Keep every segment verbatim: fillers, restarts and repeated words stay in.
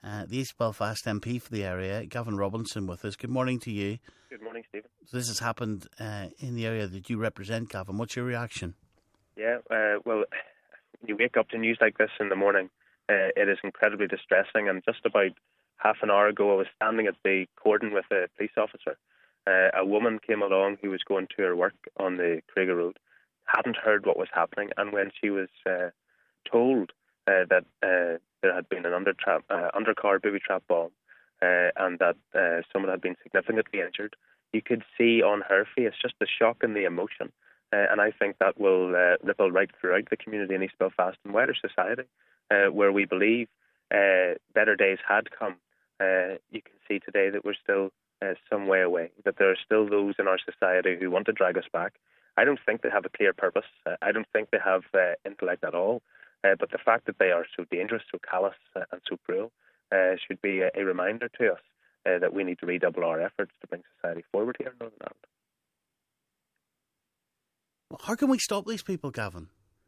uh, the East Belfast M P for the area, Gavin Robinson, with us. Good morning to you. Good morning, Stephen. So this has happened uh, in the area that you represent, Gavin. What's your reaction? Yeah, uh, well, you wake up to news like this in the morning. Uh, it is incredibly distressing, and just about half an hour ago I was standing at the cordon with a police officer. Uh, a woman came along who was going to her work on the Craigie Road, hadn't heard what was happening, and when she was uh, told uh, that uh, there had been an under-trap, uh, undercar booby-trap bomb uh, and that uh, someone had been significantly injured, you could see on her face just the shock and the emotion. Uh, and I think that will uh, ripple right throughout the community in East Belfast and wider society, uh, where we believe uh, better days had come. Uh, you can see today that we're still uh, some way away, that there are still those in our society who want to drag us back. I don't think they have a clear purpose. Uh, I don't think they have uh, intellect at all. Uh, but the fact that they are so dangerous, so callous uh, and so cruel uh, should be a, a reminder to us uh, that we need to redouble our efforts to bring society forward here in Northern Ireland. How can we stop these people, Gavin?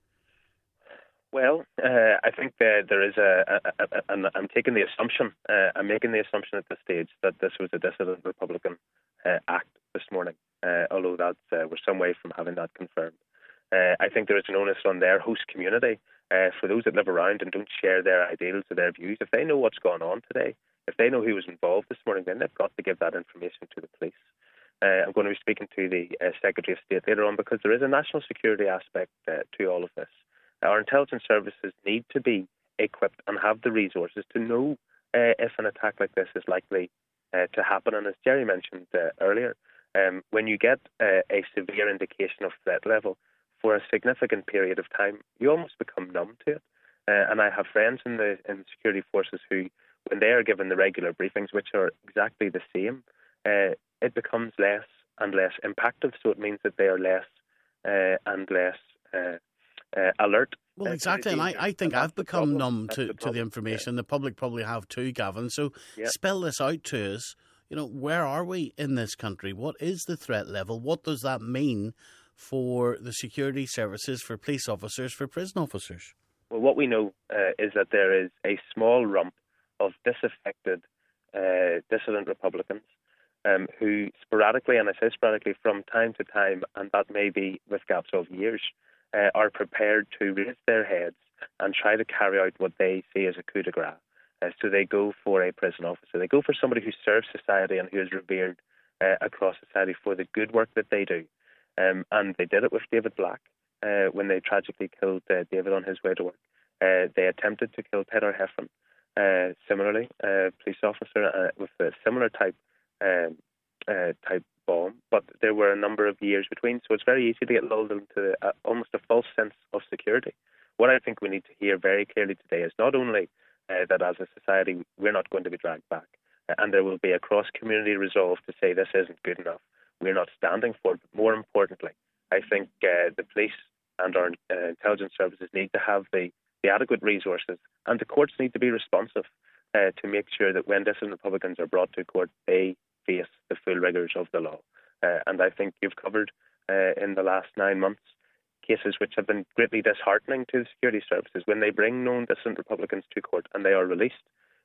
Well, uh, I think uh, there is a, a, a, a, I'm taking the assumption, uh, I'm making the assumption at this stage that this was a dissident Republican uh, act this morning, uh, although that uh, we're some way from having that confirmed. Uh, I think there is an onus on their host community, uh, for those that live around and don't share their ideals or their views. If they know what's going on today, if they know who was involved this morning, then they've got to give that information to the police. Uh, I'm going to be speaking to the uh, Secretary of State later on, because there is a national security aspect uh, to all of this. Our intelligence services need to be equipped and have the resources to know uh, if an attack like this is likely uh, to happen. And as Jerry mentioned uh, earlier, um, when you get uh, a severe indication of threat level for a significant period of time, you almost become numb to it. Uh, and I have friends in the in the security forces who, when they are given the regular briefings, which are exactly the same, uh, it becomes less and less impactful. So it means that they are less uh, and less uh, uh, alert. Well, exactly. And I, I think I've become numb to, to the information. Yeah. The public probably have too, Gavin. So yeah. Spell this out to us. You know, where are we in this country? What is the threat level? What does that mean for the security services, for police officers, for prison officers? Well, what we know uh, is that there is a small rump of disaffected uh, dissident Republicans Um, who sporadically, and I say sporadically from time to time, and that may be with gaps of years, uh, are prepared to raise their heads and try to carry out what they see as a coup de grace. Uh, so they go for a prison officer. They go for somebody who serves society and who is revered uh, across society for the good work that they do. Um, and they did it with David Black uh, when they tragically killed uh, David on his way to work. Uh, they attempted to kill Peter Heffron, uh, similarly, a police officer uh, with a similar type Um, uh, type bomb, but there were a number of years between, so it's very easy to get lulled into uh, almost a false sense of security. What I think we need to hear very clearly today is not only uh, that as a society we're not going to be dragged back, uh, and there will be a cross-community resolve to say this isn't good enough, we're not standing for it, but more importantly, I think uh, the police and our uh, intelligence services need to have the, the adequate resources, and the courts need to be responsive uh, to make sure that when dissident Republicans are brought to court, they face the full rigours of the law. Uh, and I think you've covered uh, in the last nine months cases which have been greatly disheartening to the security services. When they bring known dissident Republicans to court and they are released,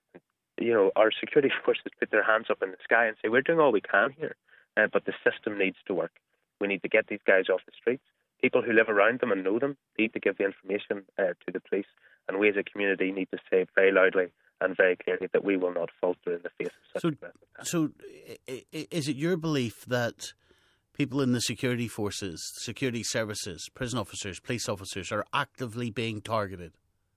you know, our security forces put their hands up in the sky and say, we're doing all we can here, uh, but the system needs to work. We need to get these guys off the streets. People who live around them and know them need to give the information uh, to the police, and we as a community need to say very loudly and very clearly that we will not falter in the face of such so, aggressive attacks. So is it your belief that people in the security forces, security services, prison officers, police officers are actively being targeted?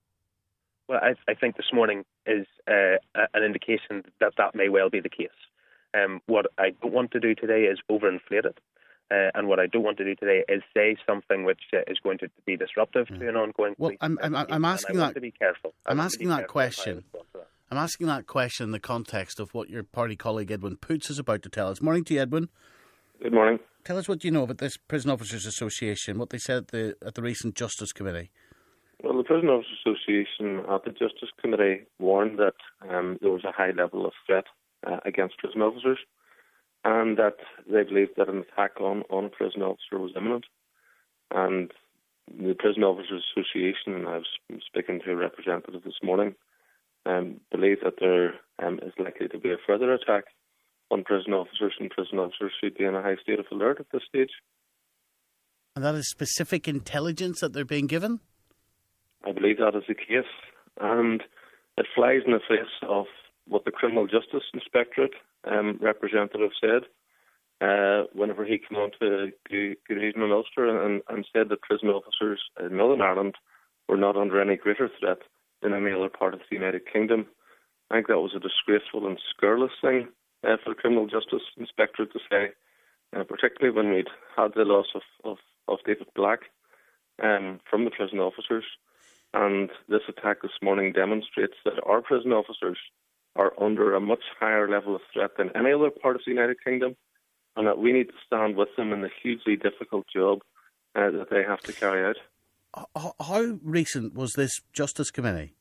Well, I, I think this morning is uh, an indication that that may well be the case. Um, what I don't want to do today is overinflate it. Uh, and what I don't want to do today is say something which uh, is going to be disruptive mm. to an ongoing well, police I'm, I'm, I'm asking that. To be careful. I'm asking that question. I'm asking that question in the context of what your party colleague Edwin Poots is about to tell us. Morning to you, Edwin. Good morning. Tell us what you know about this Prison Officers Association, what they said at the at the recent Justice Committee. Well, the Prison Officers Association at the Justice Committee warned that um, there was a high level of threat uh, against prison officers, and that they believed that an attack on, on a prison officer was imminent. And the Prison Officers Association, and I was speaking to a representative this morning, um, believe that there um, is likely to be a further attack on prison officers, and prison officers should be in a high state of alert at this stage. And that is specific intelligence that they're being given? I believe that is the case, and it flies in the face of what the Criminal Justice Inspectorate um, representative said uh, whenever he came on to Gureen and Ulster and, and said that prison officers in Northern Ireland were not under any greater threat than any other part of the United Kingdom. I think that was a disgraceful and scurrilous thing uh, for the Criminal Justice Inspectorate to say, uh, particularly when we'd had the loss of, of, of David Black um, from the prison officers. And this attack this morning demonstrates that our prison officers are under a much higher level of threat than any other part of the United Kingdom, and that we need to stand with them in the hugely difficult job uh, that they have to carry out. How recent was this Justice Committee?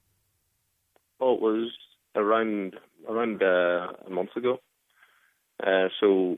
Oh, it was around around uh, a month ago. Uh, so,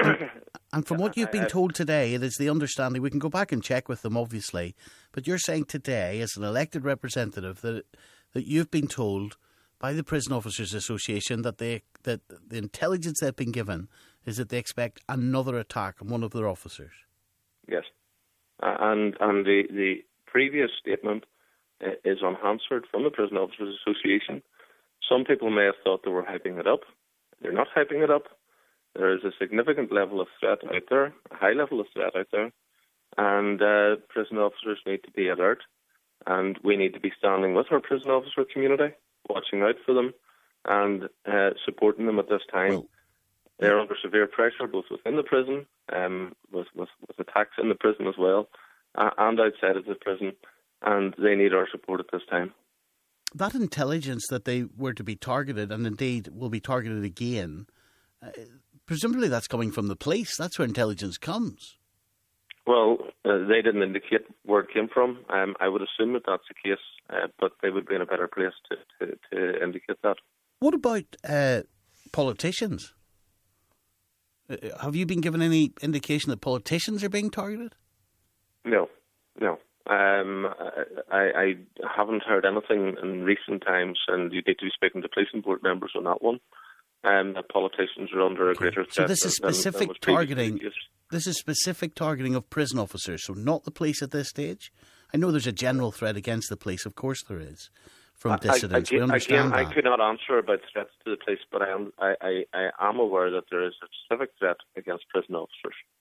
and from what you've been told today, it is the understanding, we can go back and check with them, obviously, but you're saying today, as an elected representative, that that you've been told by the Prison Officers Association that they that the intelligence they've been given is that they expect another attack on one of their officers. Yes, uh, and and the the previous statement uh, is unanswered from the Prison Officers Association. Some people may have thought they were hyping it up. They're not hyping it up. There is a significant level of threat out there, a high level of threat out there, and uh, prison officers need to be alert, and we need to be standing with our prison officer community, watching out for them, and uh, supporting them at this time. Well, they're under severe pressure, both within the prison, um, with, with, with attacks in the prison as well, uh, and outside of the prison, and they need our support at this time. That intelligence that they were to be targeted, and indeed will be targeted again, uh, presumably that's coming from the police. That's where intelligence comes. Well, uh, they didn't indicate where it came from. Um, I would assume that that's the case, uh, but they would be in a better place to, to, to indicate that. What about uh, politicians? Uh, have you been given any indication that politicians are being targeted? No, no. Um, I, I haven't heard anything in recent times, and you need to be speaking to police and board members on that one. Um, that politicians are under a greater threat. So this is specific than, than targeting. This is specific targeting of prison officers, so not the police at this stage. I know there's a general threat against the police. Of course, there is from dissidents. I, I, we understand again, that. I could not answer about threats to the police, but I am I, I, I am aware that there is a specific threat against prison officers.